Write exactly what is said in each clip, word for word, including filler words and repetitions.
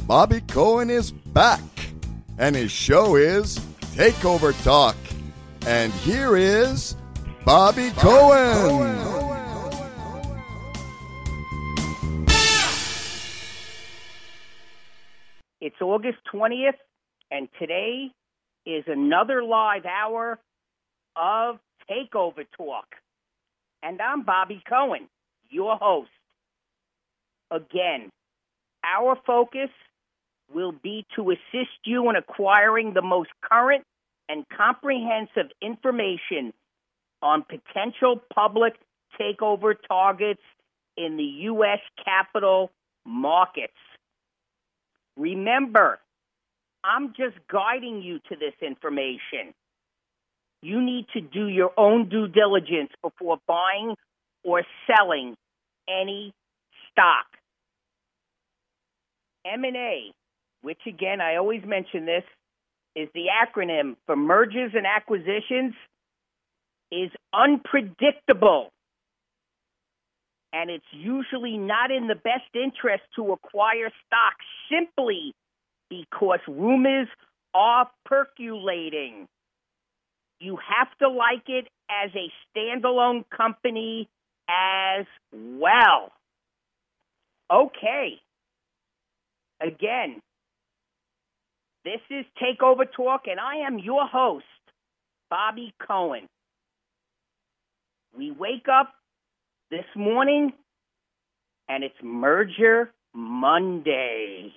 Bobby Cohen is back, and his show is Takeover Talk. And here is Bobby, Bobby Cohen. Cohen. It's August twentieth, and today is another live hour of Takeover Talk. And I'm Bobby Cohen, your host. Again, our focus will be to assist you in acquiring the most current and comprehensive information on potential public takeover targets in the U S capital markets. Remember, I'm just guiding you to this information. You need to do your own due diligence before buying or selling any stock. M and A, which again, I always mention this, is the acronym for mergers and acquisitions, is unpredictable. And it's usually not in the best interest to acquire stocks simply because rumors are percolating. You have to like it as a standalone company as well. Okay. Again, this is Takeover Talk, and I am your host, Bobby Cohen. We wake up this morning, and it's Merger Monday.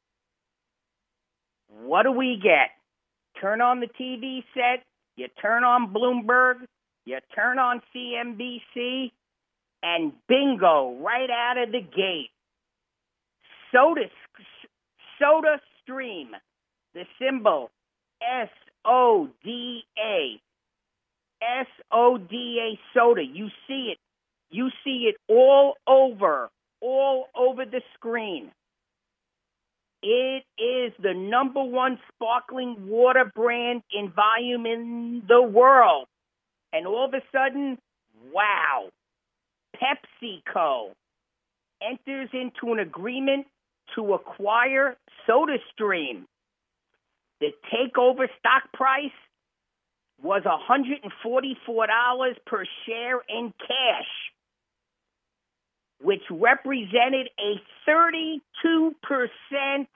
What do we get? Turn on the T V set, you turn on Bloomberg, you turn on C N B C, and bingo, right out of the gate. Soda, Soda Stream, the symbol S O D A. S O D A soda. You see it. You see it all over, all over the screen. It is the number one sparkling water brand in volume in the world. And all of a sudden, wow, PepsiCo enters into an agreement to acquire SodaStream. The takeover stock price was one hundred forty-four dollars per share in cash, which represented a thirty-two percent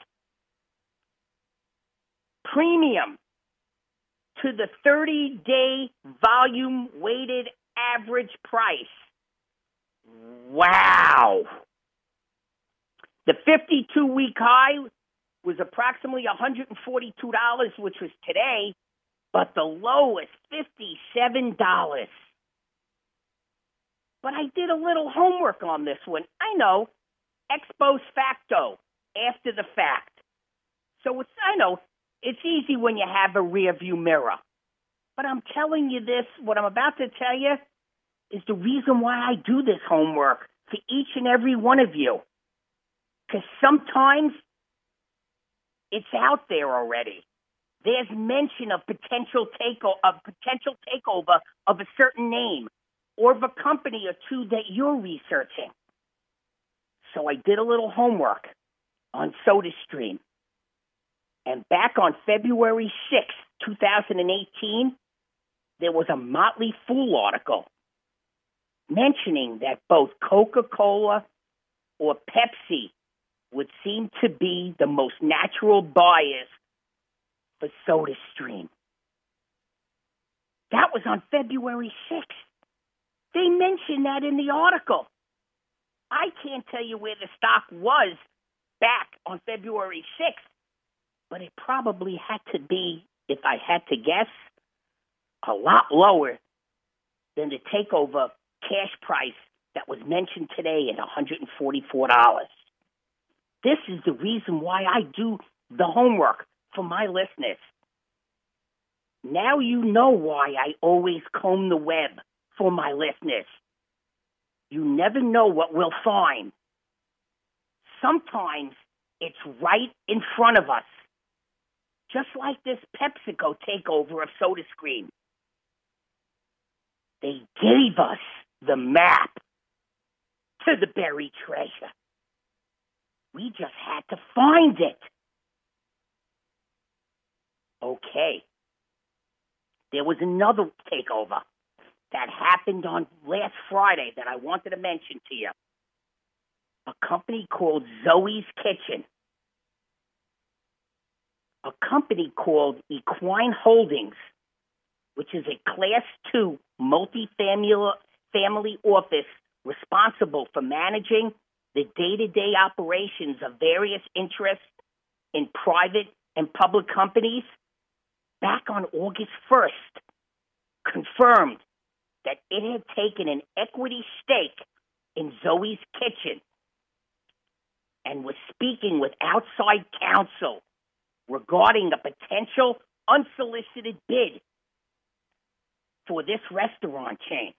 premium to the thirty-day volume-weighted average price. Wow. The fifty-two-week high was approximately one hundred forty-two dollars, which was today, but the low was fifty-seven dollars. But I did a little homework on this one. I know, ex post facto, after the fact. So it's, I know, it's easy when you have a rear view mirror. But I'm telling you this, what I'm about to tell you, is the reason why I do this homework for each and every one of you. Because sometimes it's out there already. There's mention of potential takeover, of potential takeover of a certain name or of a company or two that you're researching. So I did a little homework on SodaStream. And back on February sixth, twenty eighteen, there was a Motley Fool article mentioning that both Coca-Cola or Pepsi would seem to be the most natural buyers for SodaStream. That was on February sixth. They mentioned that in the article. I can't tell you where the stock was back on February sixth, but it probably had to be, if I had to guess, a lot lower than the takeover cash price that was mentioned today at one hundred forty-four dollars. This is the reason why I do the homework for my listeners. Now you know why I always comb the web for my listeners. You never know what we'll find. Sometimes it's right in front of us. Just like this PepsiCo takeover of SodaStream. They gave us the map to the buried treasure. We just had to find it. Okay. There was another takeover that happened on last Friday that I wanted to mention to you. A company called Zoe's Kitchen. A company called Equine Holdings, which is a Class two multi-family family office responsible for managing the day-to-day operations of various interests in private and public companies, back on August first, confirmed that it had taken an equity stake in Zoe's Kitchen and was speaking with outside counsel regarding a potential unsolicited bid for this restaurant chain.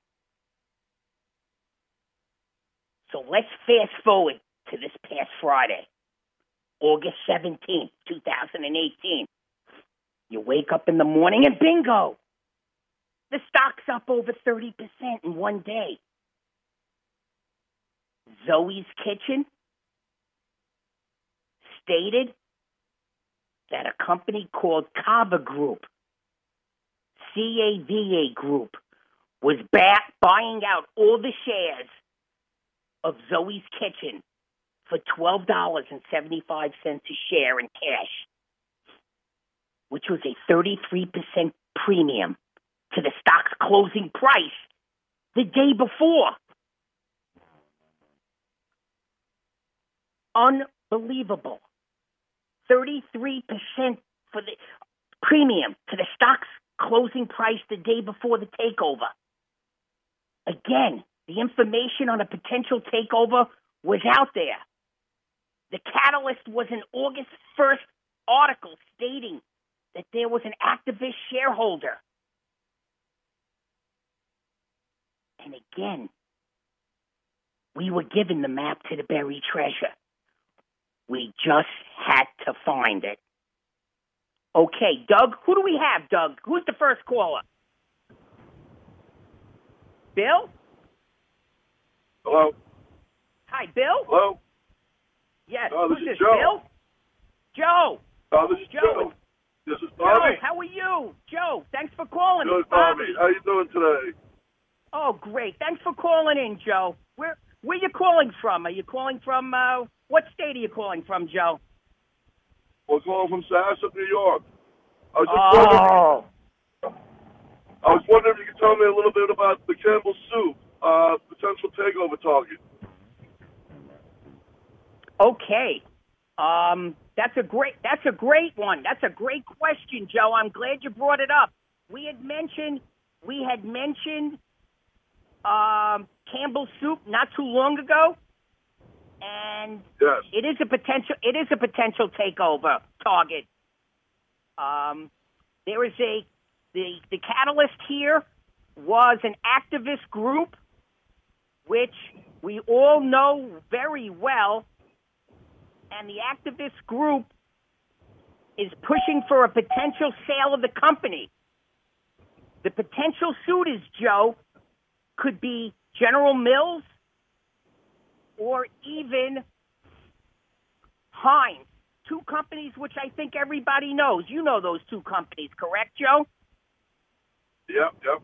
So let's fast forward to this past Friday, August seventeenth, twenty eighteen. You wake up in the morning and bingo! The stock's up over thirty percent in one day. Zoe's Kitchen stated that a company called Cava Group, C A V A Group, was back buying out all the shares of Zoe's Kitchen for twelve dollars and seventy-five cents a share in cash, which was a thirty-three percent premium to the stock's closing price the day before. Unbelievable. thirty-three percent for the premium to the stock's closing price the day before the takeover. Again, the information on a potential takeover was out there. The catalyst was an August first article stating that there was an activist shareholder. And again, we were given the map to the buried treasure. We just had to find it. Okay, Doug, who do we have, Doug? Who's the first caller? Bill? Hello? Hi, Bill? Hello? Yes, Oh, this who's is this, Joe. Bill? Joe. Oh, this is Joe. Joe. This is Bobby. Joe, how are you? Joe, thanks for calling. Good, It's Bobby. Bobby. How you doing today? Oh, great. Thanks for calling in, Joe. Where where you calling from? Are you calling from, uh, what state are you calling from, Joe? We're calling from Sassup, New York. I was just wondering, Oh. I was wondering if you could tell me a little bit about the Campbell Soup uh, potential takeover target. Okay. Um, that's a great, that's a great one. That's a great question, Joe. I'm glad you brought it up. We had mentioned, we had mentioned, um, Campbell Soup not too long ago. And Yes. it is a potential, it is a potential takeover target. Um, there is a, the, the catalyst here was an activist group, which we all know very well. And the activist group is pushing for a potential sale of the company. The potential suitors, Joe, could be General Mills or even Heinz, two companies which I think everybody knows. You know those two companies, correct, Joe? Yep, yep.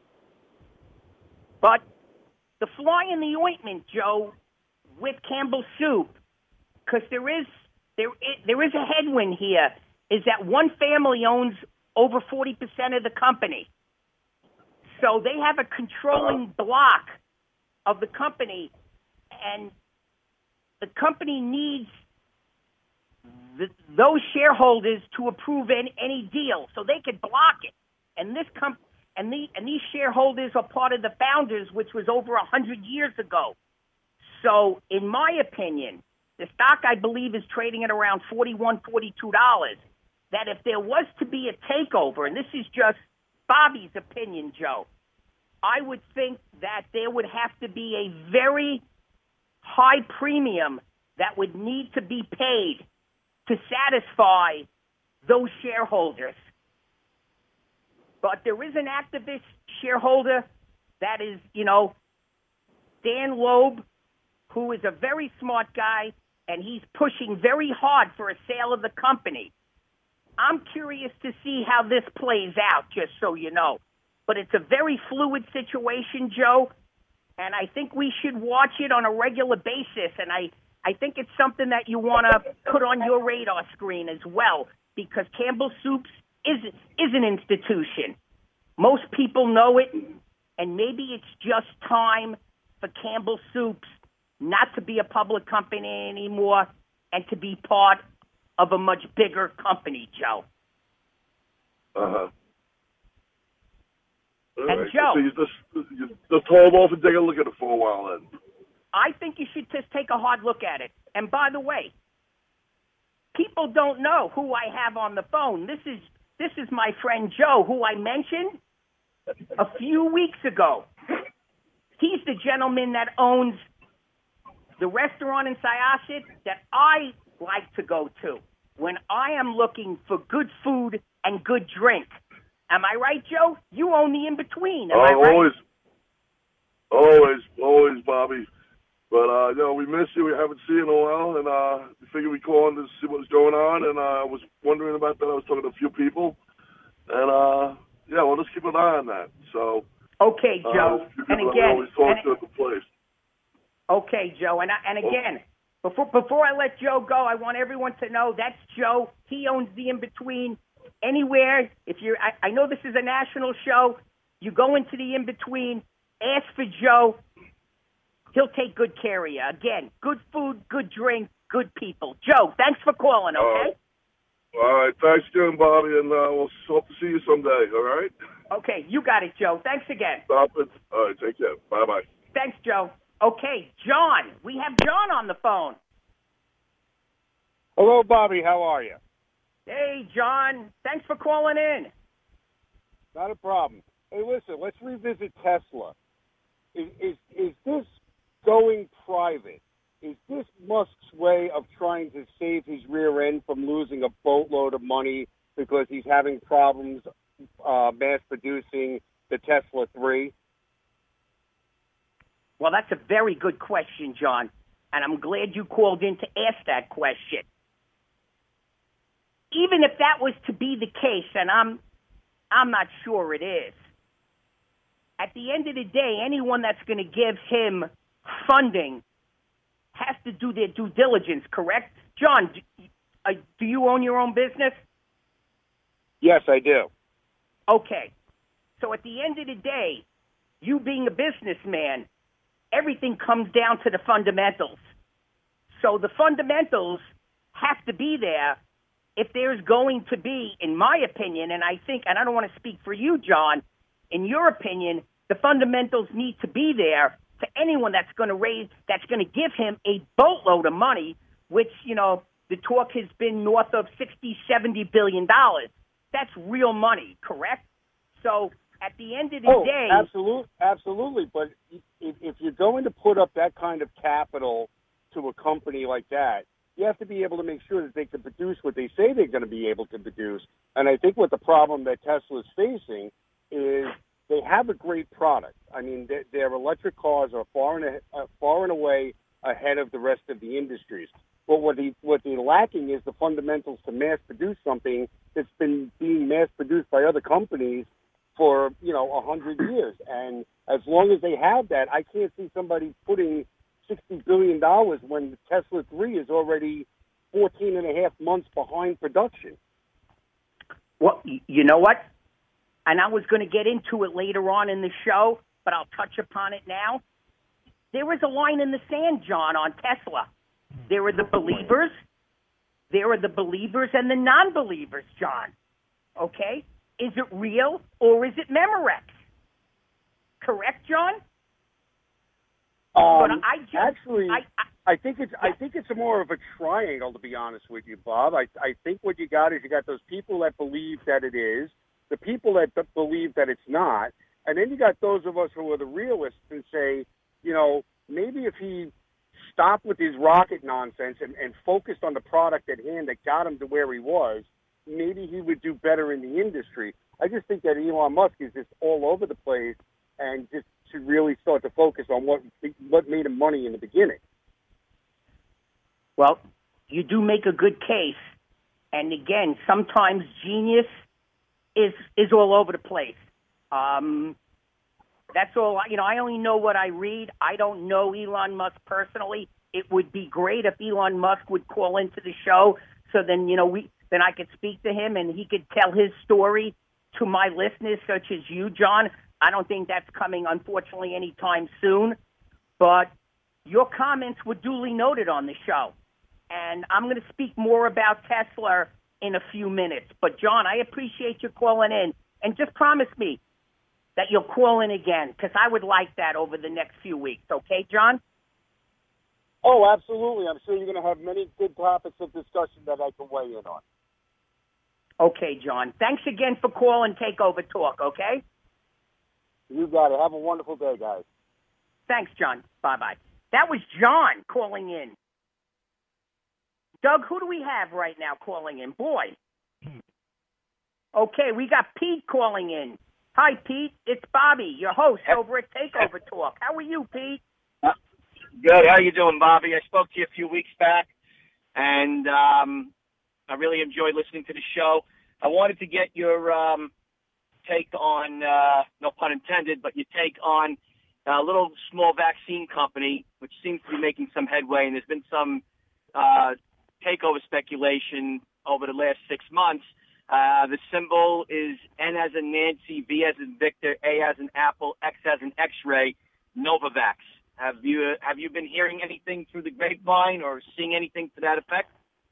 But the fly in the ointment, Joe, with Campbell Soup, because there is there is, there is a headwind here, is that one family owns over forty percent of the company. So they have a controlling block of the company, and the company needs the, those shareholders to approve any, any deal, so they could block it. And this com- and the and these shareholders are part of the founders, which was over a hundred years ago. So, in my opinion, the stock, I believe, is trading at around forty-one, forty-two dollars. That if there was to be a takeover, and this is just Bobby's opinion, Joe, I would think that there would have to be a very high premium that would need to be paid to satisfy those shareholders. But there is an activist shareholder that is, you know, Dan Loeb, who is a very smart guy. and he's pushing very hard for a sale of the company. I'm curious to see how this plays out, just so you know. But it's a very fluid situation, Joe, and I think we should watch it on a regular basis, and I, I think it's something that you want to put on your radar screen as well, because Campbell Soups is, is an institution. Most people know it, and maybe it's just time for Campbell Soups not to be a public company anymore and to be part of a much bigger company, Joe. Uh-huh. All And right. Joe, So you just, you just hold off and take a look at it for a while then. I think you should just take a hard look at it. And by the way, people don't know who I have on the phone. This is this is my friend Joe, who I mentioned a few weeks ago. He's the gentleman that owns the restaurant in Syosset that I like to go to when I am looking for good food and good drink. Am I right, Joe? You own the in-between. Am uh, I right? Always, always, always, Bobby. But, uh, you know, we miss you. We haven't seen you in a while, and uh, we figured we'd call in to see what's going on, and uh, I was wondering about that. I was talking to a few people, and, uh, yeah, we'll just keep an eye on that. So, Okay, Joe. uh, and we again, always talk and, to at the place. okay, Joe. And I, and again, before before I let Joe go, I want everyone to know that's Joe. He owns the in-between. Anywhere, if you're, I, I know this is a national show. You go into the in-between, ask for Joe. He'll take good care of you. Again, good food, good drink, good people. Joe, thanks for calling, okay? Uh, all right. Thanks again, Bobby, and uh, we'll hope to see you someday, all right? Okay, you got it, Joe. Thanks again. Stop it. All right. Take care. Bye-bye. Thanks, Joe. Okay, John. We have John on the phone. Hello, Bobby. How are you? Hey, John. Thanks for calling in. Not a problem. Hey, listen, let's revisit Tesla. Is, is, is this going private? Is this Musk's way of trying to save his rear end from losing a boatload of money because he's having problems uh, mass-producing the Tesla three? Well, that's a very good question, John, and I'm glad you called in to ask that question. Even if that was to be the case, and I'm I'm not sure it is, at the end of the day, anyone that's going to give him funding has to do their due diligence, correct? John, do, uh, do you own your own business? Yes, I do. Okay. So at the end of the day, you being a businessman, everything comes down to the fundamentals. So the fundamentals have to be there if there's going to be, in my opinion, and I think, and I don't want to speak for you, John, in your opinion, the fundamentals need to be there for anyone that's going to raise, that's going to give him a boatload of money, which, you know, the talk has been north of sixty, seventy billion dollars. That's real money, correct? So at the end of the oh, day, absolutely, absolutely. But if, if you're going to put up that kind of capital to a company like that, you have to be able to make sure that they can produce what they say they're going to be able to produce. And I think what the problem that Tesla's facing is they have a great product. I mean, their, their electric cars are far and, uh, far and away ahead of the rest of the industries. But what, he, what they're lacking is the fundamentals to mass produce something that's been being mass produced by other companies for, you know, a hundred years. And as long as they have that, I can't see somebody putting sixty billion dollars when the Tesla three is already fourteen and a half months behind production. well, you know what? And I was going to get into it later on in the show, but I'll touch upon it now. There is a line in the sand, John, on Tesla. There are the believers, there are the believers and the non-believers, John. Okay? Is it real or is it Memorex? Correct, John? Um, but I just, actually, I, I, I think it's I think it's more of a triangle, to be honest with you, Bob. I I think what you got is you got those people that believe that it is, the people that b- believe that it's not, and then you got those of us who are the realists and say, you know, maybe if he stopped with his rocket nonsense and, and focused on the product at hand that got him to where he was, maybe he would do better in the industry. I just think that Elon Musk is just all over the place and just should really start to focus on what what made him money in the beginning. Well, you do make a good case. And again, sometimes genius is is all over the place. Um, that's all. You know, I only know what I read. I don't know Elon Musk personally. It would be great if Elon Musk would call into the show, so then you know we then I could speak to him and he could tell his story to my listeners, such as you, John. I don't think that's coming, unfortunately, anytime soon. But your comments were duly noted on the show. And I'm going to speak more about Tesla in a few minutes. But, John, I appreciate you calling in. And just promise me that you'll call in again, because I would like that over the next few weeks. Okay, John? Oh, absolutely. I'm sure you're going to have many good topics of discussion that I can weigh in on. Okay, John. Thanks again for calling Takeover Talk, okay? You got it. Have a wonderful day, guys. Thanks, John. Bye-bye. That was John calling in. Doug, who do we have right now calling in? Boy. Okay, we got Pete calling in. Hi, Pete. It's Bobby, your host over at Takeover Talk. How are you, Pete? Uh, good. How you doing, Bobby? I spoke to you a few weeks back, and um, I really enjoyed listening to the show. I wanted to get your um, take on, uh, no pun intended, but your take on a little small vaccine company, which seems to be making some headway, and there's been some uh, takeover speculation over the last six months. Uh, the symbol is N as in Nancy, V as in Victor, A as in Apple, X as in X-ray, Novavax. Have you have you been hearing anything through the grapevine or seeing anything to that effect?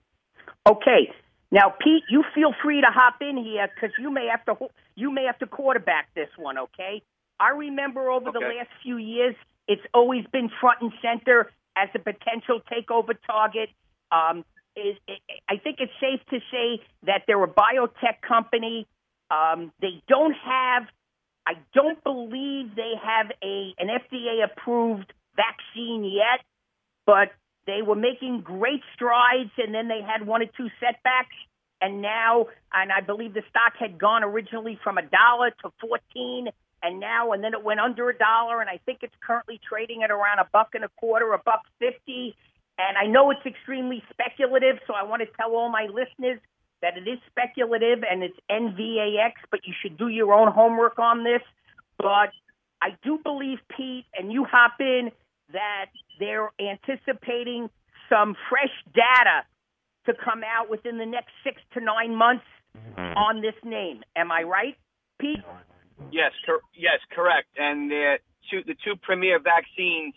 Okay. Now, Pete, you feel free to hop in here because you may have to you may have to quarterback this one. Okay. I remember over okay. the last few years, it's always been front and center as a potential takeover target. Um, Is, I think it's safe to say that they're a biotech company. Um, they don't have, I don't believe they have a an F D A-approved vaccine yet, but they were making great strides, and then they had one or two setbacks, and now, and I believe the stock had gone originally from a dollar to fourteen, and now, and then it went under a dollar, and I think it's currently trading at around a buck and a quarter, a buck fifty. And I know it's extremely speculative, so I want to tell all my listeners that it is speculative and it's N V A X, but you should do your own homework on this. But I do believe, Pete, and you hop in, that they're anticipating some fresh data to come out within the next six to nine months mm-hmm. on this name. Am I right, Pete? Yes, cor- yes, correct. And the two, the two premier vaccines,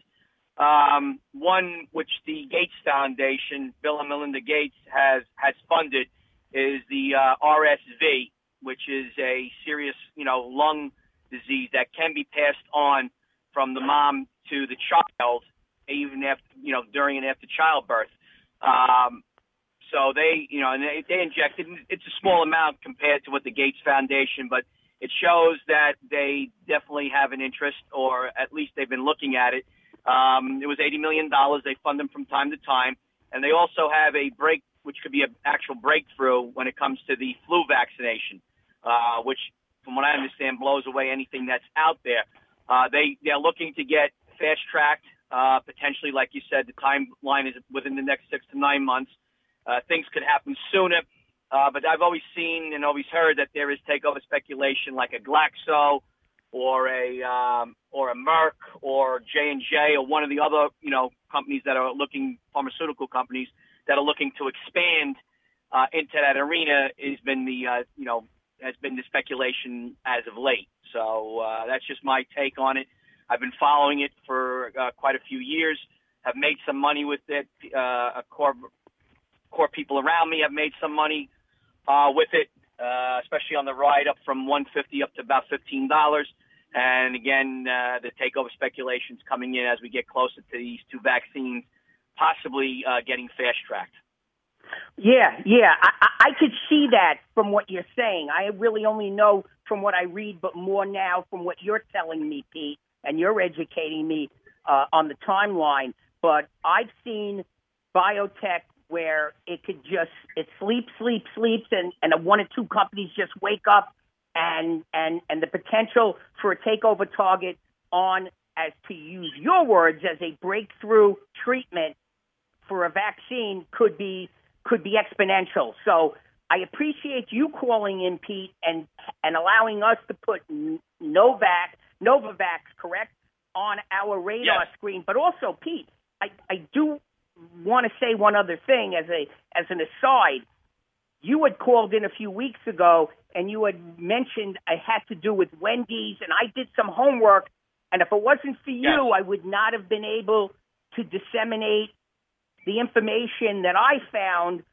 Um, one which the Gates Foundation, Bill and Melinda Gates, has has funded, is the uh, R S V, which is a serious, you know, lung disease that can be passed on from the mom to the child, even after, you know, during and after childbirth. Um, so they, you know, and they, they injected. It's a small amount compared to what the Gates Foundation, but it shows that they definitely have an interest, or at least they've been looking at it. Um, it was eighty million dollars. They fund them from time to time. And they also have a break, which could be an actual breakthrough when it comes to the flu vaccination, uh, which, from what I understand, blows away anything that's out there. Uh, they, they're looking to get fast-tracked, uh, potentially, like you said, the timeline is within the next six to nine months. Uh, things could happen sooner. Uh, but I've always seen and always heard that there is takeover speculation like a Glaxo, or a um, or a Merck, or J and J, or one of the other, you know, companies that are looking, pharmaceutical companies that are looking to expand uh, into that arena, has been the uh, you know has been the speculation as of late. So uh, that's just my take on it. I've been following it for uh, quite a few years. Have made some money with it. Uh, a core core people around me have made some money uh, with it, uh, especially on the ride up from one fifty up to about fifteen dollars. And again, uh, the takeover speculations coming in as we get closer to these two vaccines, possibly uh, getting fast-tracked. Yeah, yeah, I, I, I could see that from what you're saying. I really only know from what I read, but more now from what you're telling me, Pete, and you're educating me uh, on the timeline. But I've seen biotech where it could just, it sleeps, sleeps, sleeps, and, and one or two companies just wake up, and, and, and the potential for a takeover target on, as to use your words, as a breakthrough treatment for a vaccine could be could be exponential. So I appreciate you calling in, Pete, and and allowing us to put Novak, Novavax, correct, on our radar yes. screen. But also, Pete, I, I do want to say one other thing as a as an aside. You had called in a few weeks ago, and you had mentioned it had to do with Wendy's, and I did some homework, and if it wasn't for you, yes. I would not have been able to disseminate the information that I found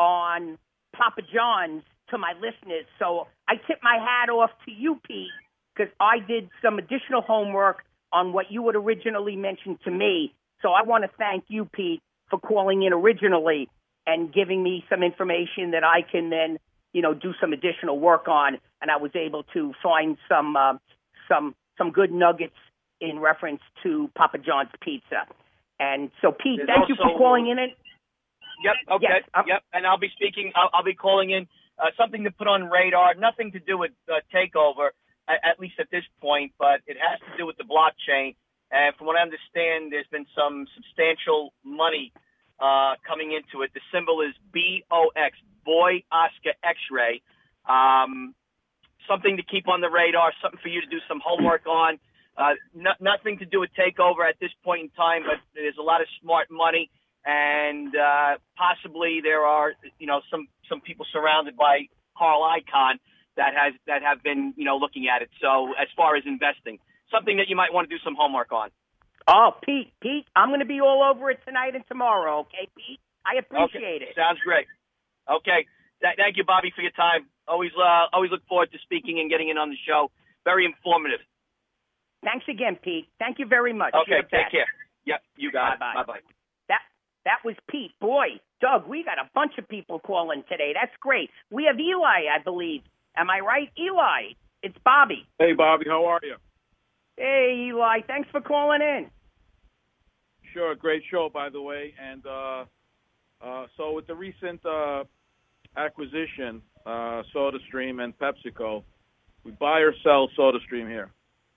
on Papa John's to my listeners. So I tip my hat off to you, Pete, because I did some additional homework on what you had originally mentioned to me. So I want to thank you, Pete, for calling in originally and giving me some information that I can then, you know, do some additional work on. And I was able to find some uh, some some good nuggets in reference to Papa John's Pizza. And so, Pete, There's thank you also, for calling in. It. Yep. Okay. Yes, um, yep. And I'll be speaking. I'll, I'll be calling in uh, something to put on radar. Nothing to do with uh, takeover, at, at least at this point, but it has to do with the blockchain. And from what I understand, there's been some substantial money uh, coming into it. The symbol is B O X, Boy Oscar X-ray. Um, something to keep on the radar. Something for you to do some homework on. Uh, no, nothing to do with takeover at this point in time, but there's a lot of smart money. And uh, possibly there are, you know, some, some people surrounded by Carl Icahn that has that have been, you know, looking at it. So as far as investing, something that you might want to do some homework on. Oh, Pete, Pete, I'm going to be all over it tonight and tomorrow. Okay, Pete, I appreciate okay. it. Sounds great. Okay, Th- thank you, Bobby, for your time. Always, uh, always look forward to speaking and getting in on the show. Very informative. Thanks again, Pete. Thank you very much. Okay, take care. Yep, you got it. Bye-bye. Bye-bye. That that was Pete. Boy, Doug, we got a bunch of people calling today. That's great. We have Eli, I believe. Am I right? Eli, it's Bobby. Hey, Bobby, how are you? Hey, Eli, thanks for calling in. Sure, great show, by the way. And uh, uh, so with the recent uh, acquisition, uh, SodaStream and PepsiCo, we buy or sell SodaStream here?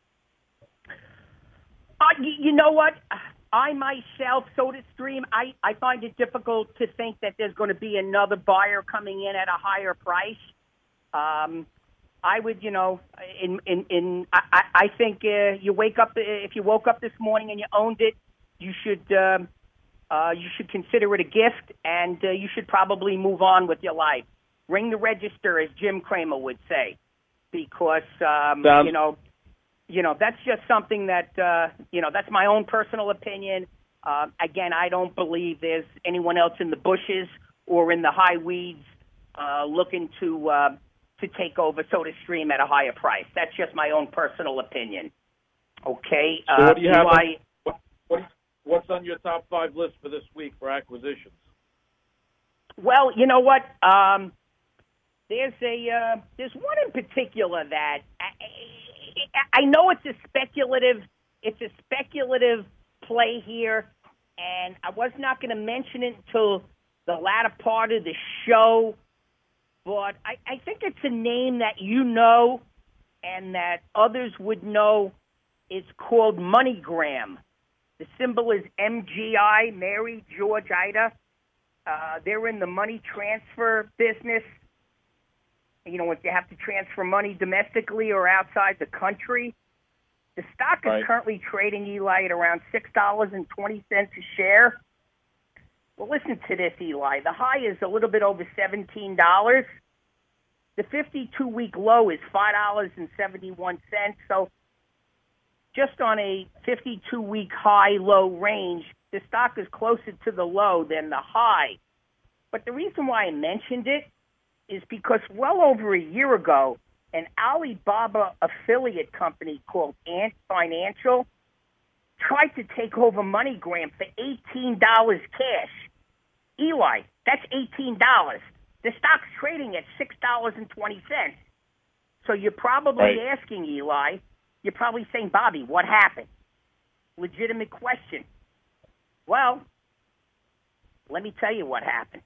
Uh, you, you know what? I myself, SodaStream, I, I find it difficult to think that there's going to be another buyer coming in at a higher price. Um, I would, you know, in in, in I, I think uh, you wake up if you woke up this morning and you owned it, you should um, uh, you should consider it a gift, and uh, you should probably move on with your life. Ring the register, as Jim Cramer would say, because um, Sounds- you know. You know, that's just something that, uh, you know, that's my own personal opinion. Uh, again, I don't believe there's anyone else in the bushes or in the high weeds uh, looking to uh, to take over SodaStream at a higher price. That's just my own personal opinion. Okay? So uh, what do you have? I, On, what, what, what's on your top five list for this week for acquisitions? well, you know what? Um, there's a uh, there's one in particular that I, I know it's a speculative it's a speculative play here, and I was not going to mention it until the latter part of the show, but I, I think it's a name that you know and that others would know. It's called MoneyGram. The symbol is M G I, Mary George Ida. Uh, they're in the money transfer business. You know, if you have to transfer money domestically or outside the country. The stock is Right. currently trading, Eli, at around six dollars and twenty cents a share. Well, listen to this, Eli. The high is a little bit over seventeen dollars. The fifty-two-week low is five dollars and seventy-one cents. So just on a fifty-two-week high-low range, the stock is closer to the low than the high. But the reason why I mentioned it is because well over a year ago, an Alibaba affiliate company called Ant Financial tried to take over MoneyGram for eighteen dollars cash. Eli, that's eighteen dollars. The stock's trading at six dollars and twenty cents. So you're probably Right. asking, Eli, you're probably saying, Bobby, what happened? Legitimate question. Well, let me tell you what happened.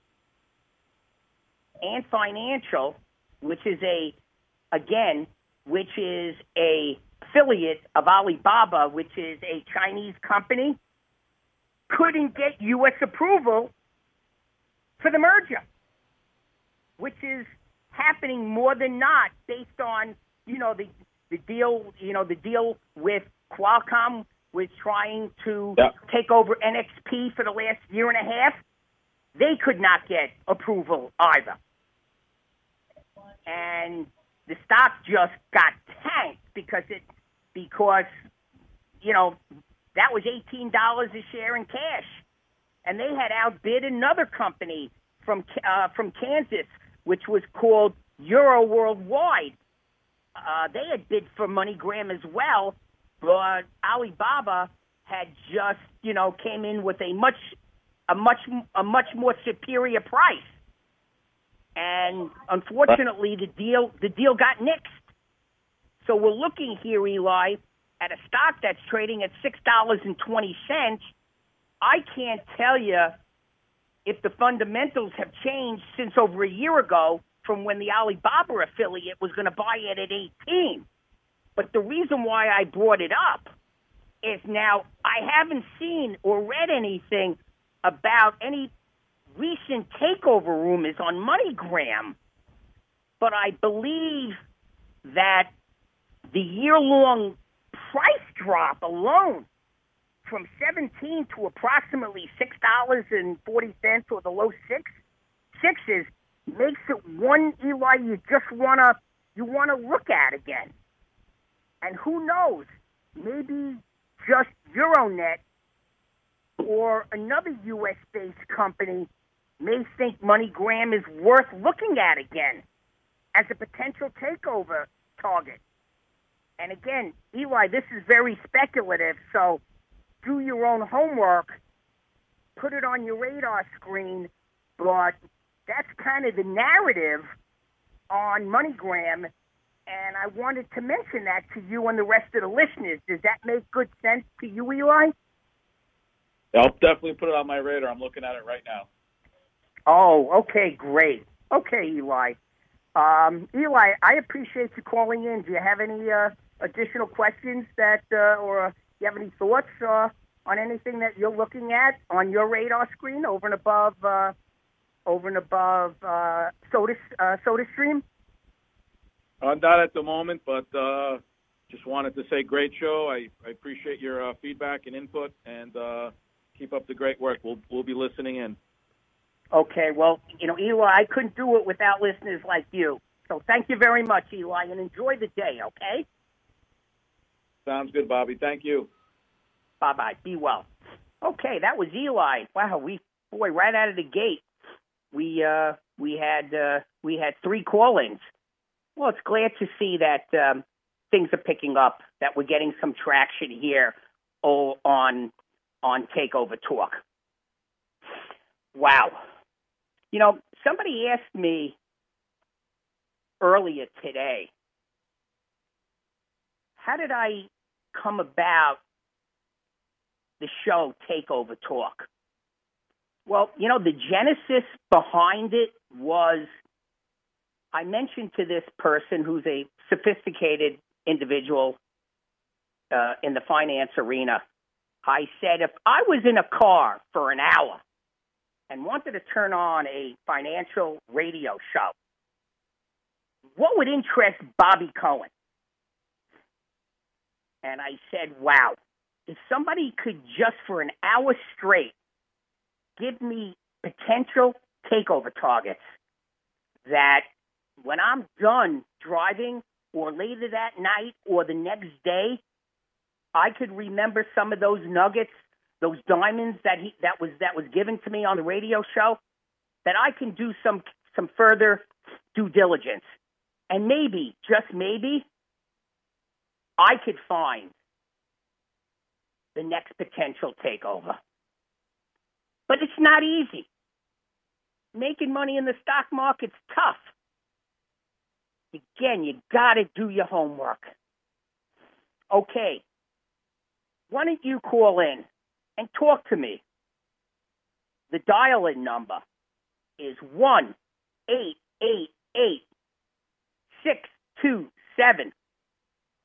Ant Financial, which is a, again, which is a affiliate of Alibaba, which is a Chinese company, couldn't even get U S approval for the merger, which is happening more than not based on, you know, the the deal, you know, the deal with Qualcomm was trying to yeah. take over N X P for the last year and a half. They could not get approval either. And the stock just got tanked because it, because, you know, that was eighteen dollars a share in cash. And they had outbid another company from uh, from Kansas, which was called Euro Worldwide. Uh, they had bid for MoneyGram as well, but Alibaba had just, you know, came in with a much, a much, a much more superior price. And unfortunately, the deal, the deal got nixed. So we're looking here, Eli, at a stock that's trading at six dollars and twenty cents. I can't tell you if the fundamentals have changed since over a year ago from when the Alibaba affiliate was going to buy it at eighteen. But the reason why I brought it up is now I haven't seen or read anything about any recent takeover rumors on MoneyGram, but I believe that the year-long price drop alone from seventeen to approximately six dollars and forty cents or the low six sixes makes it one, Eli, you just wanna you wanna look at again. And who knows, maybe just Euronet or another U S-based company may think MoneyGram is worth looking at again as a potential takeover target. And again, Eli, this is very speculative, so do your own homework, put it on your radar screen, but that's kind of the narrative on MoneyGram, and I wanted to mention that to you and the rest of the listeners. Does that make good sense to you, Eli? I'll definitely put it on my radar. I'm looking at it right now. Oh, okay, great. Okay, Eli. Um, Eli, I appreciate you calling in. Do you have any uh, additional questions that, uh, or uh, you have any thoughts uh, on anything that you're looking at on your radar screen over and above, uh, over and above uh, Soda uh, SodaStream? Uh, not at the moment, but uh, just wanted to say great show. I, I appreciate your uh, feedback and input, and uh, keep up the great work. We'll we'll be listening in. Okay, well, you know, Eli, I couldn't do it without listeners like you. So thank you very much, Eli, and enjoy the day, okay? Sounds good, Bobby. Thank you. Bye-bye. Be well. Okay, that was Eli. Wow, we boy, right out of the gate, we uh, we had uh, we had three call-ins. Well, it's glad to see that um, things are picking up, that we're getting some traction here oh, on on Takeover Talk. Wow. You know, somebody asked me earlier today, how did I come about the show Takeover Talk? Well, you know, the genesis behind it was I mentioned to this person who's a sophisticated individual uh, in the finance arena, I said, if I was in a car for an hour and wanted to turn on a financial radio show, what would interest Bobby Cohen? And I said, wow, if somebody could just for an hour straight give me potential takeover targets that when I'm done driving or later that night or the next day, I could remember some of those nuggets, those diamonds that he that was that was given to me on the radio show, that I can do some some further due diligence. And maybe, just maybe, I could find the next potential takeover. But it's not easy. Making money in the stock market's tough. Again, you got to do your homework. Okay. Why don't you call in and talk to me? The dial-in number is one eight eight eight, six two seven,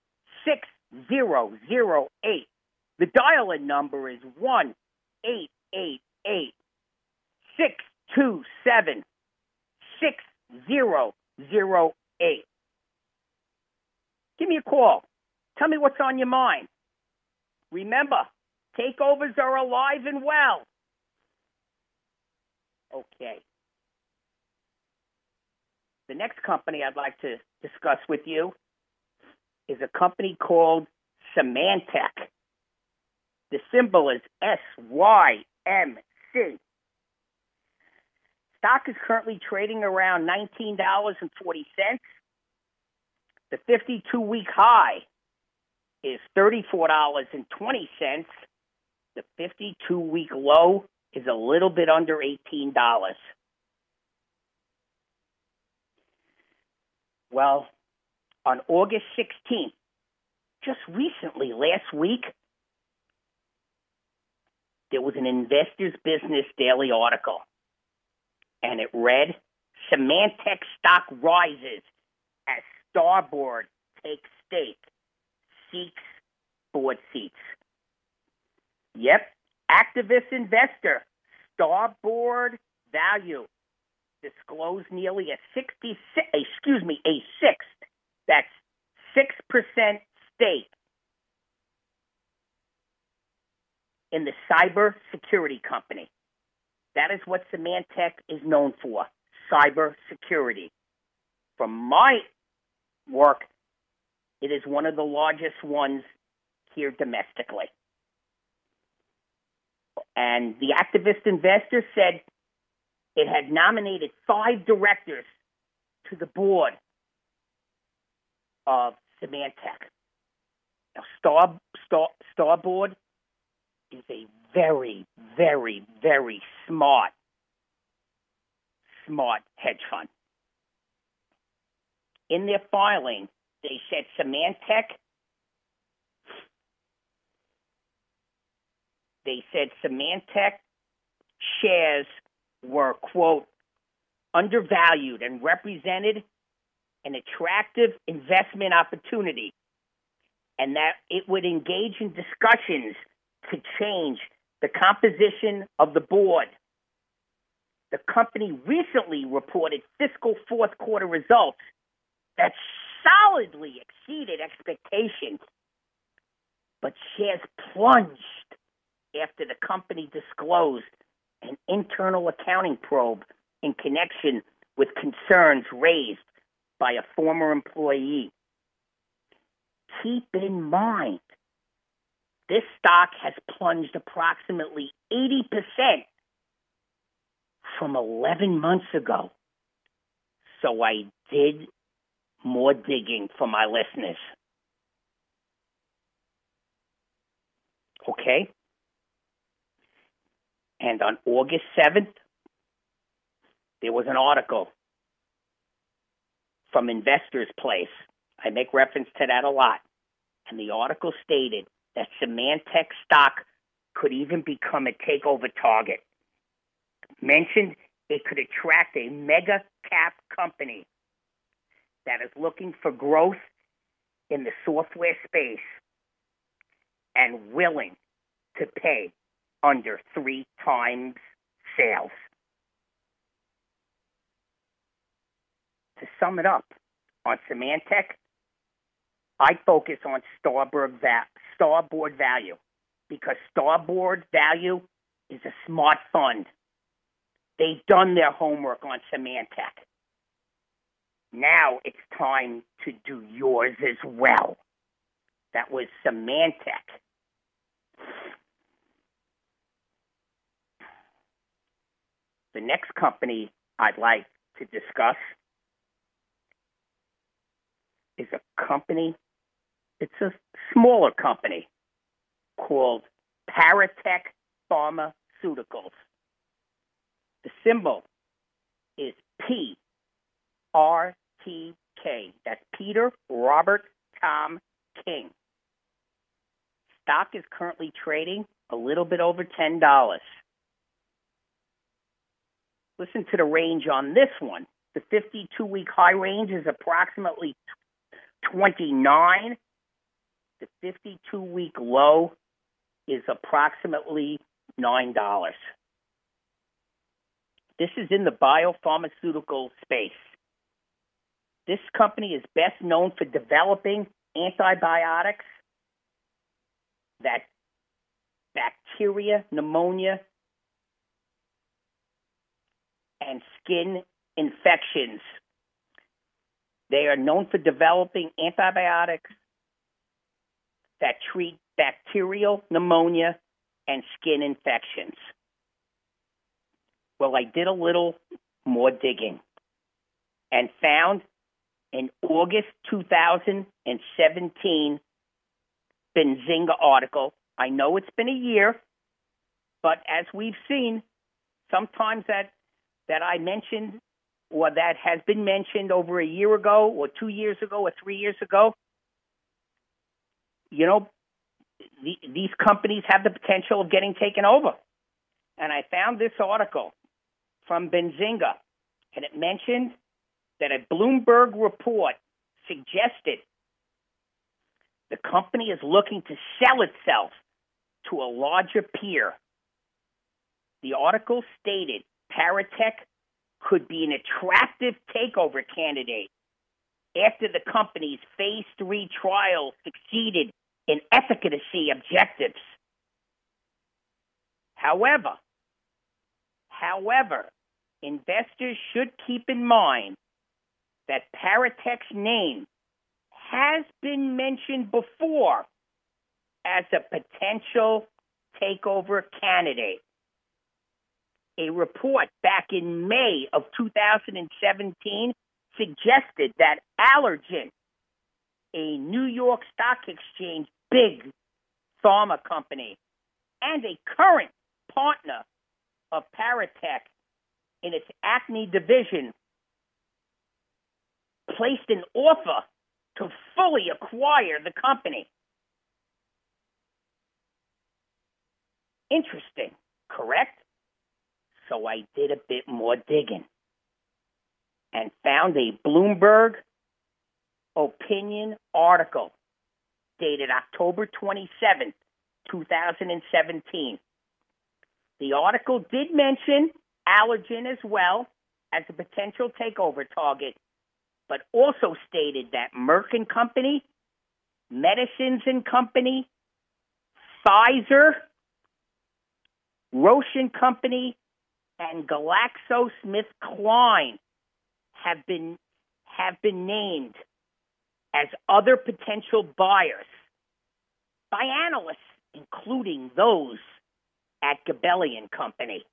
six zero zero eight. The dial-in number is one eight eight eight, six two seven, six zero zero eight. Give me a call. Tell me what's on your mind. Remember, takeovers are alive and well. Okay. The next company I'd like to discuss with you is a company called Symantec. The symbol is S Y M C. Stock is currently trading around nineteen dollars and forty cents. The fifty-two week high is thirty-four dollars and twenty cents. The fifty-two week low is a little bit under eighteen dollars. Well, on August sixteenth, just recently, last week, there was an Investor's Business Daily article, and it read, Symantec stock rises as Starboard takes stake, seeks board seats. Yep, activist investor Starboard Value disclosed nearly a sixty, excuse me, a sixth, that's six percent stake in the cyber security company. That is what Symantec is known for, cyber security. From my work, it is one of the largest ones here domestically. And the activist investor said it had nominated five directors to the board of Symantec. Now, Star, Star, Starboard is a very, very, very smart, smart hedge fund. In their filing, they said Symantec, they said Symantec shares were, quote, undervalued and represented an attractive investment opportunity, and that it would engage in discussions to change the composition of the board. The company recently reported fiscal fourth quarter results that solidly exceeded expectations, but shares plunged after the company disclosed an internal accounting probe in connection with concerns raised by a former employee. Keep in mind, this stock has plunged approximately eighty percent from eleven months ago. So I did more digging for my listeners. Okay? And on August seventh, there was an article from Investor's Place. I make reference to that a lot. And the article stated that Symantec stock could even become a takeover target. Mentioned it could attract a mega cap company that is looking for growth in the software space and willing to pay under three times sales. To sum it up, on Symantec, I focus on Starboard, va- Starboard Value because Starboard Value is a smart fund. They've done their homework on Symantec. Now it's time to do yours as well. That was Symantec. The next company I'd like to discuss is a company, it's a smaller company called Paratech Pharmaceuticals. The symbol is P R T K. That's Peter Robert Tom King. Stock is currently trading a little bit over ten dollars. Listen to the range on this one. The fifty-two week high range is approximately twenty-nine. The fifty-two week low is approximately nine dollars. This is in the biopharmaceutical space. This company is best known for developing antibiotics that bacteria, pneumonia, and skin infections. They are known for developing antibiotics that treat bacterial pneumonia and skin infections. Well, I did a little more digging and found an August two thousand seventeen Benzinga article. I know it's been a year, but as we've seen, sometimes that that I mentioned or that has been mentioned over a year ago or two years ago or three years ago, you know, the, these companies have the potential of getting taken over. And I found this article from Benzinga, and it mentioned that a Bloomberg report suggested the company is looking to sell itself to a larger peer. The article stated Paratech could be an attractive takeover candidate after the company's phase three trial succeeded in efficacy objectives. However, however, investors should keep in mind that Paratech's name has been mentioned before as a potential takeover candidate. A report back in May of two thousand seventeen suggested that Allergan, a New York Stock Exchange big pharma company and a current partner of Paratech in its acne division, placed an offer to fully acquire the company. Interesting, correct? So I did a bit more digging and found a Bloomberg opinion article dated October twenty-seventh, two thousand seventeen. The article did mention Allergan as well as a potential takeover target, but also stated that Merck and Company, Medicines and Company, Pfizer, Roche and Company, and GlaxoSmithKline have been have been named as other potential buyers by analysts, including those at Gabelli and Company.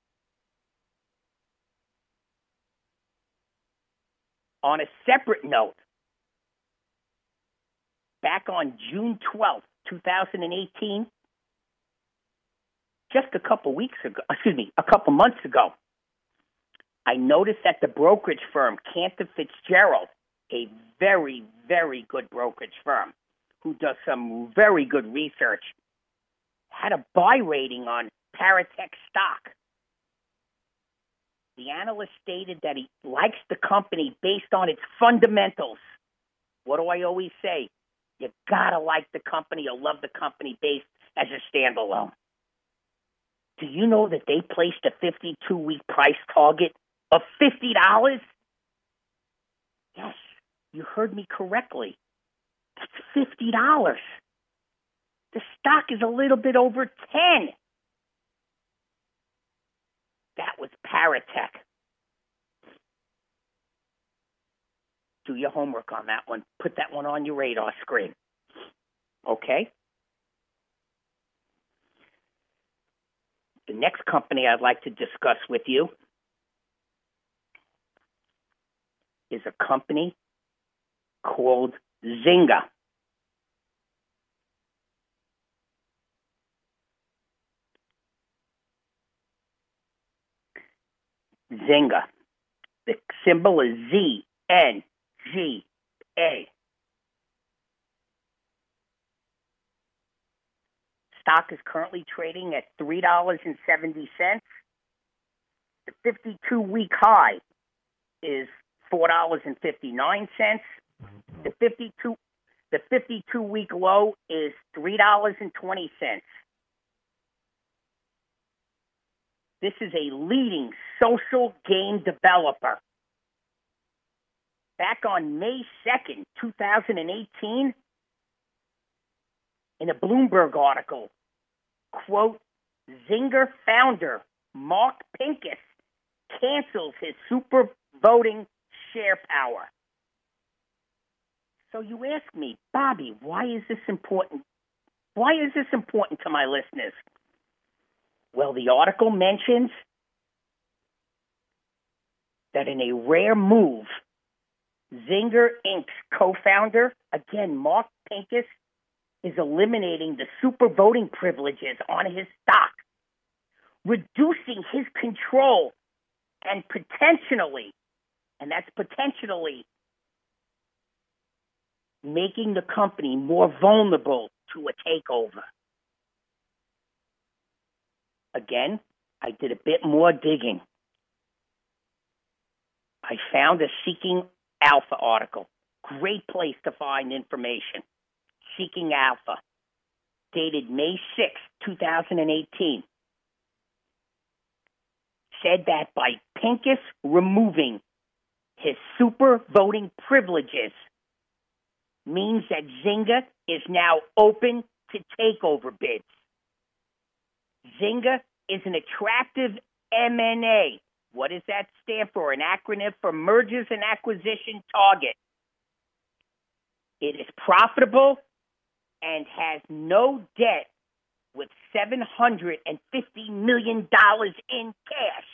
On a separate note, back on June twelfth, two thousand eighteen, just a couple weeks ago, excuse me, a couple months ago, I noticed that the brokerage firm Cantor Fitzgerald, a very, very good brokerage firm who does some very good research, had a buy rating on Paratech stock. The analyst stated that he likes the company based on its fundamentals. What do I always say? You gotta like the company or love the company based as a standalone. Do you know that they placed a fifty-two week price target of fifty dollars? Yes, you heard me correctly. That's fifty dollars. The stock is a little bit over ten. That was Paratech. Do your homework on that one. Put that one on your radar screen. Okay? The next company I'd like to discuss with you is a company called Zynga. Zynga. The symbol is Z N G A. Stock is currently trading at three dollars and seventy cents. The fifty-two week high is four dollars and fifty-nine cents. The fifty-two the fifty-two week low is three dollars and twenty cents. This is a leading social game developer. Back on May second, twenty eighteen, in a Bloomberg article, quote, Zynga founder Mark Pincus cancels his super voting share power. So you ask me, Bobby, why is this important? Why is this important to my listeners? Well, the article mentions that in a rare move, Zynga Incorporated's co-founder, again, Mark Pincus, is eliminating the super voting privileges on his stock, reducing his control and potentially, and that's potentially, making the company more vulnerable to a takeover. Again, I did a bit more digging. I found a Seeking Alpha article. Great place to find information. Seeking Alpha, dated May sixth, twenty eighteen, said that by Pincus removing his super voting privileges means that Zynga is now open to takeover bids. Zynga is an attractive M and A. What does that stand for? An acronym for Mergers and Acquisition Target. It is profitable and has no debt with seven hundred fifty million dollars in cash.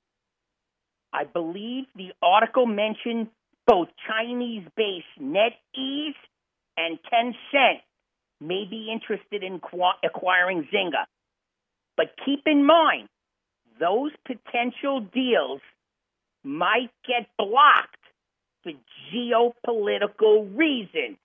I believe the article mentioned both Chinese-based NetEase and Tencent may be interested in acquiring Zynga. But keep in mind, those potential deals might get blocked for geopolitical reasons.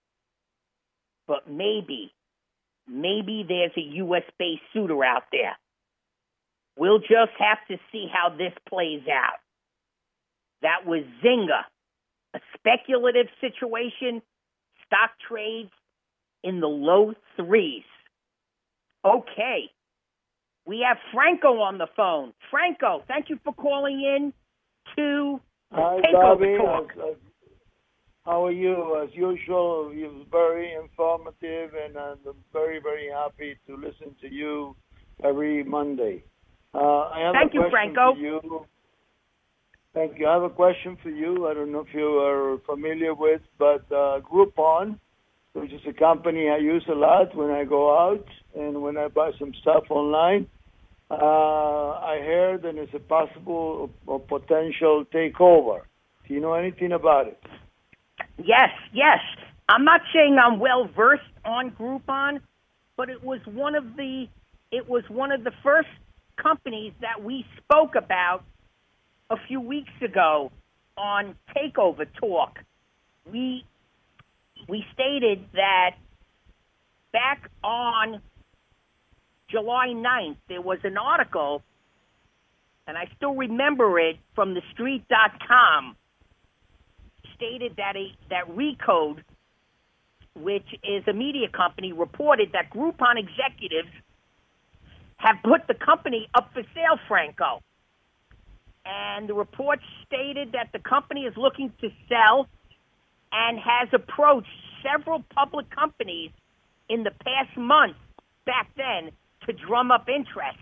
But maybe, maybe there's a U S-based suitor out there. We'll just have to see how this plays out. That was Zynga, a speculative situation, stock trades in the low threes. Okay, we have Franco on the phone. Franco, thank you for calling in to Hi, Takeover Bobby. Talk. As, as, how are you? As usual, you're very informative, and I'm very, very happy to listen to you every Monday. Uh, I have Thank a you, question Franco. for you. Thank you. I have a question for you. I don't know if you are familiar with, but uh, Groupon, which is a company I use a lot when I go out and when I buy some stuff online. Uh, I heard that it's a possible or potential takeover. Do you know anything about it? Yes, yes. I'm not saying I'm well versed on Groupon, but it was one of the it was one of the first companies that we spoke about a few weeks ago on Takeover Talk. We we stated that back on July ninth, there was an article, and I still remember it, from the street dot com, stated that a that Recode, which is a media company, reported that Groupon executives have put the company up for sale, Franco. And the report stated that the company is looking to sell and has approached several public companies in the past month back then to drum up interest.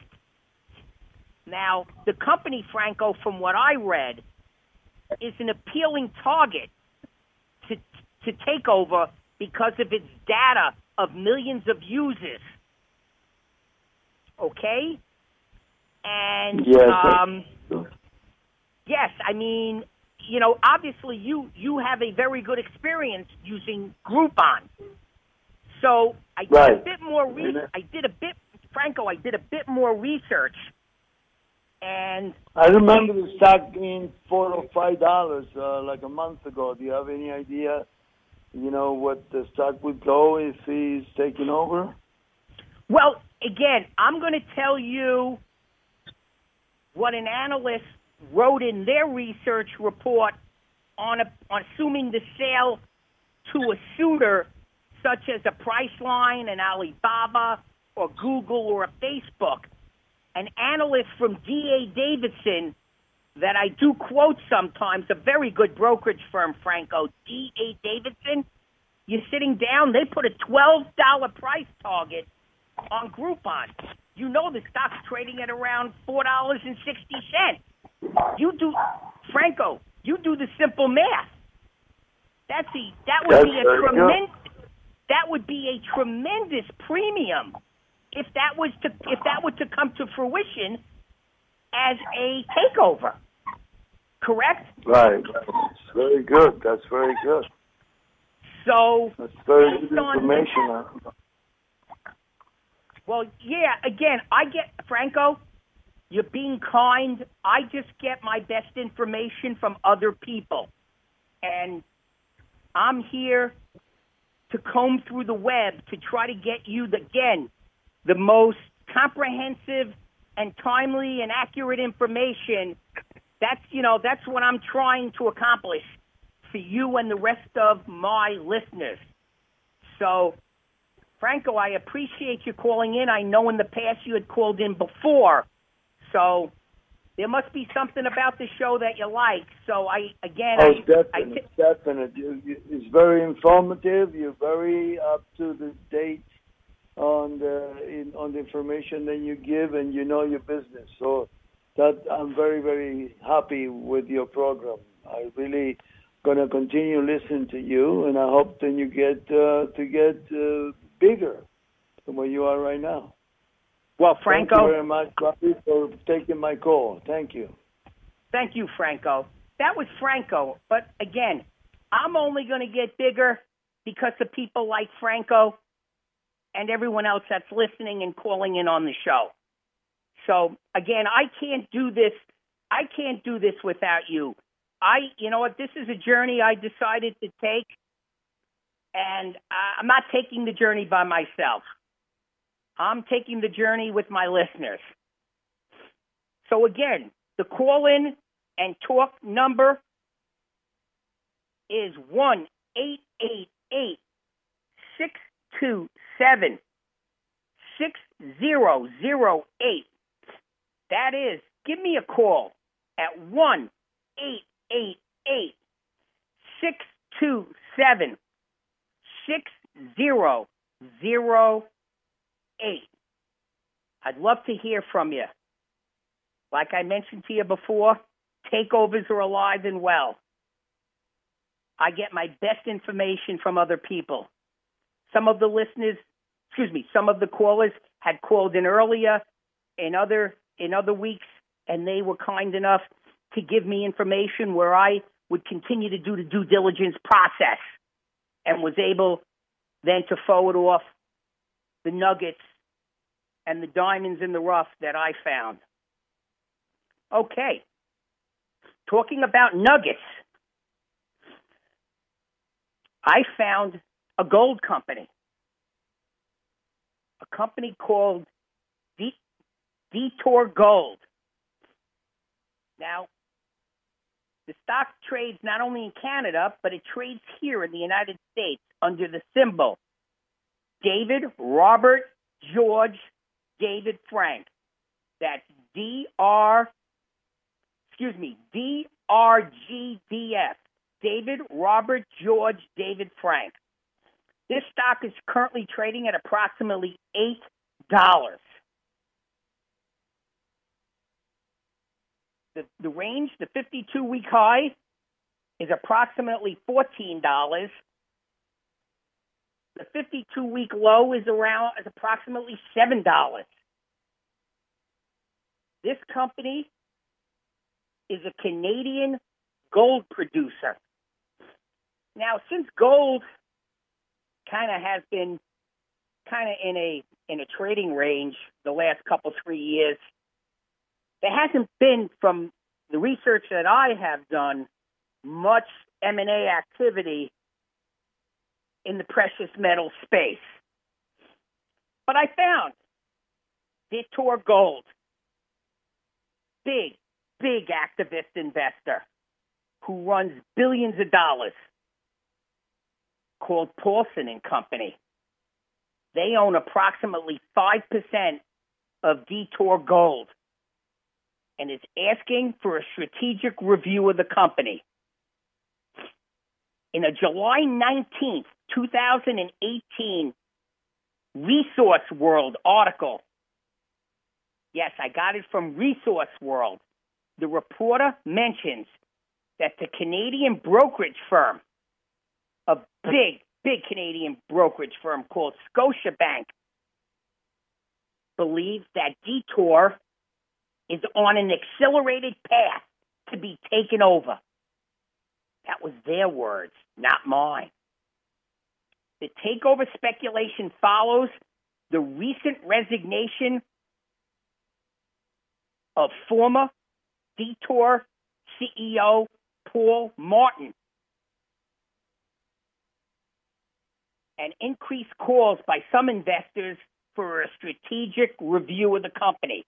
Now, the company, Franco, from what I read, is an appealing target to to take over because of its data of millions of users. Okay? And Yes. um, yes, I mean, you know, obviously you you have a very good experience using Groupon. So I did Right. a bit more re- I did a bit Franco, I did a bit more research. And I remember the stock being four or five dollars uh, like a month ago. Do you have any idea, you know, what the stock would go if he's taking over? well, again, I'm going to tell you what an analyst wrote in their research report on, a, on assuming the sale to a suitor such as a Priceline, an Alibaba, or Google, or a Facebook. an analyst from D A Davidson that I do quote sometimes, a very good brokerage firm, Franco, D A Davidson. You're sitting down, they put a twelve dollars price target on Groupon. You know the stock's trading at around four dollars and sixty cents. You do, Franco, you do the simple math. That's a, that would That's be a tremendous, that would be a tremendous premium if that was to, if that were to come to fruition as a takeover. Correct? Right. That's very good. That's very good. So that's very good on, information. Well, yeah. Again, I get Franco. You're being kind. I just get my best information from other people, and I'm here to comb through the web to try to get you the, again the most comprehensive and timely and accurate information. That's, you know, that's what I'm trying to accomplish for you and the rest of my listeners. So, Franco, I appreciate you calling in. I know in the past you had called in before. So there must be something about the show that you like. So, I again... Oh, I, definite, I t- definite. You, you, it's very informative. You're very up to the date on the in, on the information that you give, and you know your business. So that I'm very, very happy with your program. I really going to continue listening to you, and I hope that you get uh, to get uh, bigger than where you are right now. Well, Franco, thank you very much, Bobby, for taking my call. Thank you. Thank you, Franco. That was Franco. But again, I'm only going to get bigger because of people like Franco and everyone else that's listening and calling in on the show. So again, I can't do this. I can't do this without you. I, you know what, this is a journey I decided to take, and I'm not taking the journey by myself. I'm taking the journey with my listeners. So again, the call-in and talk number is one eight eight eight, six two seven, six zero zero eight. That is, give me a call at one eight eight eight, six two seven, six zero zero eight. I'd love to hear from you. Like I mentioned to you before, takeovers are alive and well. I get my best information from other people. Some of the listeners, excuse me, some of the callers had called in earlier in other in other weeks, and they were kind enough to give me information where I would continue to do the due diligence process and was able then to forward off the nuggets and the diamonds in the rough that I found. Okay. Talking about nuggets, I found a gold company, a company called D- Detour Gold. Now, the stock trades not only in Canada, but it trades here in the United States under the symbol David Robert George David Frank. That's D R, excuse me, D R G D F. David Robert George David Frank. This stock is currently trading at approximately eight dollars. The, the range, the fifty-two week high, is approximately fourteen dollars. The fifty-two week low is around is approximately seven dollars. This company is a Canadian gold producer. Now, since gold kind of has been kind of in a in a trading range the last couple three years, there hasn't been, from the research that I have done, much M and A activity in the precious metal space. But I found Detour Gold, big, big activist investor who runs billions of dollars, called Paulson and Company. They own approximately five percent of Detour Gold and is asking for a strategic review of the company. In a July nineteenth, twenty eighteen Resource World article, yes, I got it from Resource World, the reporter mentions that the Canadian brokerage firm, a big, big Canadian brokerage firm called Scotiabank, believes that Detour is on an accelerated path to be taken over. That was their words, not mine. The takeover speculation follows the recent resignation of former Detour C E O Paul Martin and increased calls by some investors for a strategic review of the company.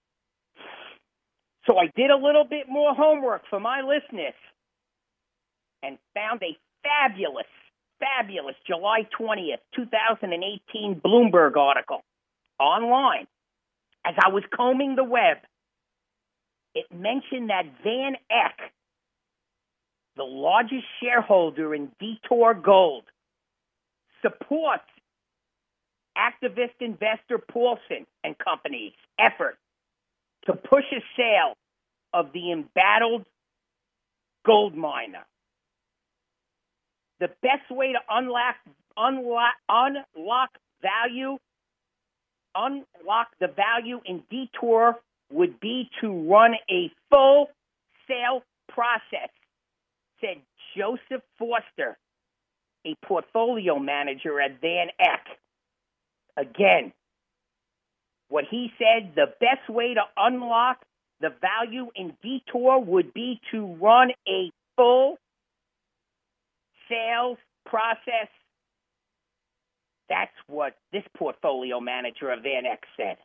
So I did a little bit more homework for my listeners and found a fabulous, fabulous July twentieth, twenty eighteen Bloomberg article online. As I was combing the web, it mentioned that Van Eck, the largest shareholder in Detour Gold, supports activist investor Paulson and Company's effort to push a sale of the embattled gold miner. The best way to unlock, unlock, unlock value, unlock the value in Detour would be to run a full sale process, said Joseph Foster, a portfolio manager at Van Eck. Again, what he said, the best way to unlock the value in Detour would be to run a full sales process. That's what this portfolio manager of Van Eck said.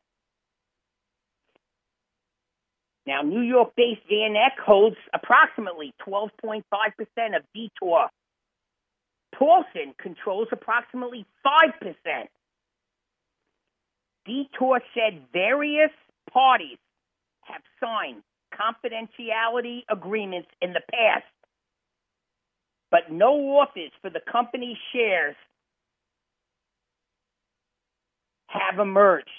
Now, New York-based Van Eck holds approximately twelve point five percent of Detour. Paulson controls approximately five percent. Detour said various parties have signed confidentiality agreements in the past, but no offers for the company's shares have emerged.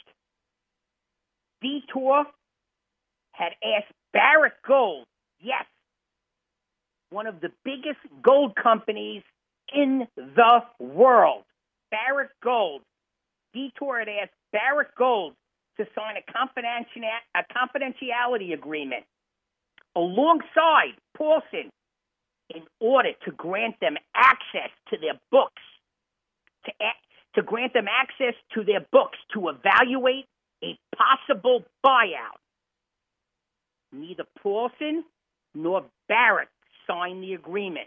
Detour had asked Barrick Gold, yes, one of the biggest gold companies in the world, Barrick Gold. Detour had asked Barrick Gold to sign a, confidenti- a confidentiality agreement alongside Paulson in order to grant them access to their books, to, to grant them access to their books to evaluate a possible buyout. Neither Paulson nor Barrick signed the agreement.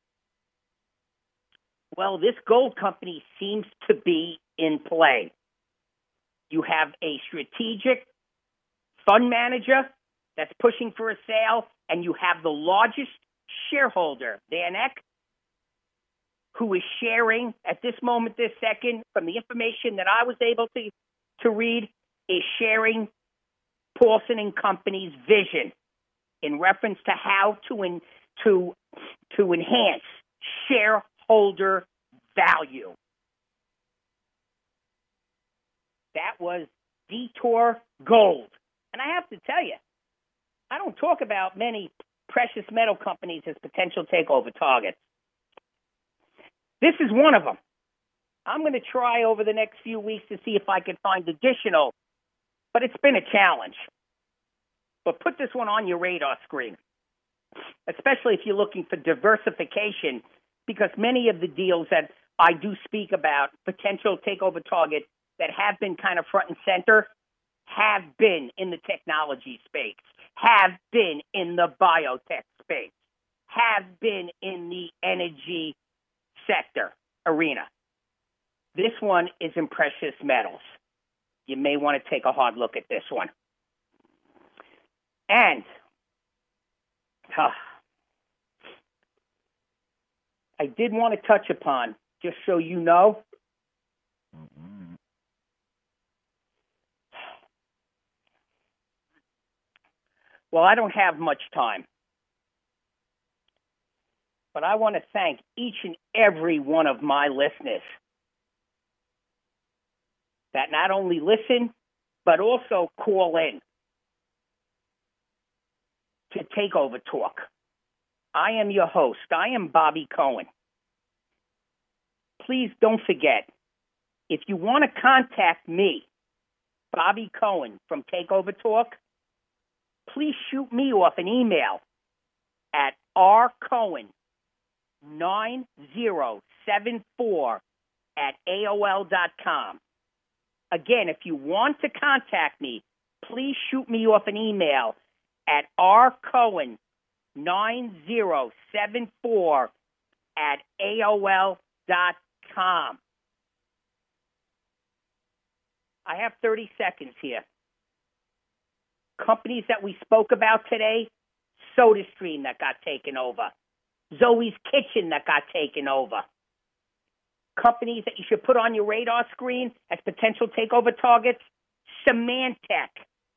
Well, this gold company seems to be in play. You have a strategic fund manager that's pushing for a sale, and you have the largest shareholder, Van Eck, who is sharing at this moment, this second, from the information that I was able to, to read, is sharing Paulson and Company's vision in reference to how to in, to to enhance shareholder value. That was Detour Gold. And I have to tell you, I don't talk about many precious metal companies as potential takeover targets. This is one of them. I'm going to try over the next few weeks to see if I can find additional, but it's been a challenge. But put this one on your radar screen, especially if you're looking for diversification, because many of the deals that I do speak about, potential takeover targets that have been kind of front and center, have been in the technology space, have been in the biotech space, have been in the energy sector arena. This one is in precious metals. You may want to take a hard look at this one. And uh, I did want to touch upon, just so you know, Well, I don't have much time, but I want to thank each and every one of my listeners that not only listen, but also call in to Takeover Talk. I am your host. I am Bobby Cohen. Please don't forget, if you want to contact me, Bobby Cohen from Takeover Talk, please shoot me off an email at r cohen nine zero seven four at A O L dot com. Again, if you want to contact me, please shoot me off an email at r cohen nine zero seven four at A O L dot com. I have thirty seconds here. Companies that we spoke about today, SodaStream that got taken over, Zoe's Kitchen that got taken over. Companies that you should put on your radar screen as potential takeover targets, Symantec,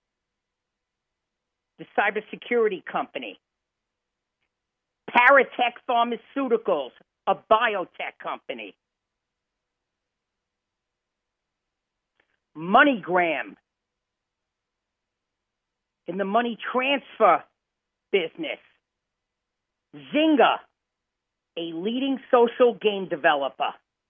the cybersecurity company, Paratech Pharmaceuticals, a biotech company, MoneyGram, in the money transfer business, Zynga, a leading social game developer,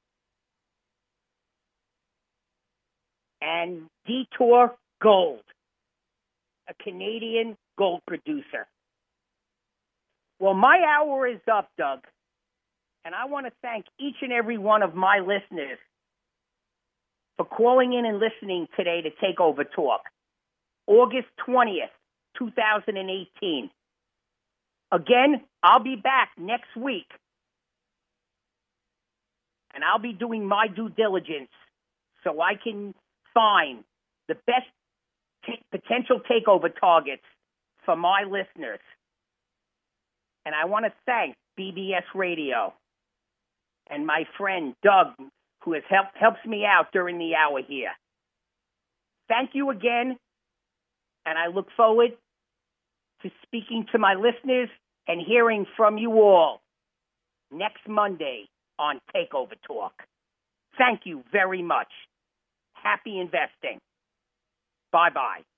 and Detour Gold, a Canadian gold producer. Well, my hour is up, Doug, and I want to thank each and every one of my listeners for calling in and listening today to Takeover Talk. August twentieth, twenty eighteen. Again, I'll be back next week, and I'll be doing my due diligence so I can find the best t- potential takeover targets for my listeners. And I want to thank B B S Radio and my friend Doug, who has helped helps me out during the hour here. Thank you again. And I look forward to speaking to my listeners and hearing from you all next Monday on Takeover Talk. Thank you very much. Happy investing. Bye-bye.